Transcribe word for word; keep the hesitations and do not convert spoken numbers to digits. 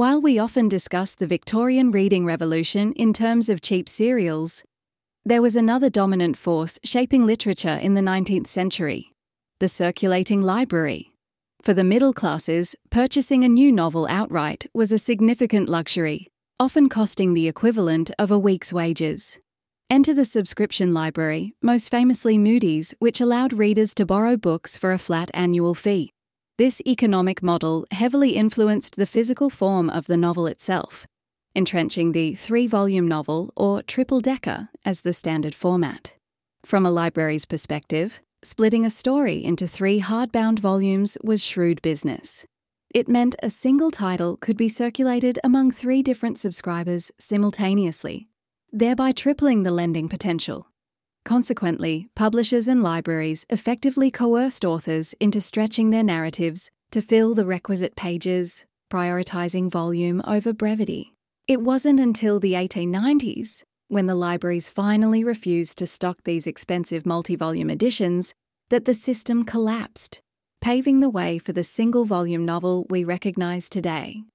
While we often discuss the Victorian reading revolution in terms of cheap serials, there was another dominant force shaping literature in the nineteenth century: the circulating library. For the middle classes, purchasing a new novel outright was a significant luxury, often costing the equivalent of a week's wages. Enter the subscription library, most famously Moody's, which allowed readers to borrow books for a flat annual fee. This economic model heavily influenced the physical form of the novel itself, entrenching the three-volume novel or triple-decker as the standard format. From a library's perspective, splitting a story into three hardbound volumes was shrewd business. It meant a single title could be circulated among three different subscribers simultaneously, thereby tripling the lending potential. Consequently, publishers and libraries effectively coerced authors into stretching their narratives to fill the requisite pages, prioritizing volume over brevity. It wasn't until the eighteen nineties, when the libraries finally refused to stock these expensive multi-volume editions, that the system collapsed, paving the way for the single-volume novel we recognise today.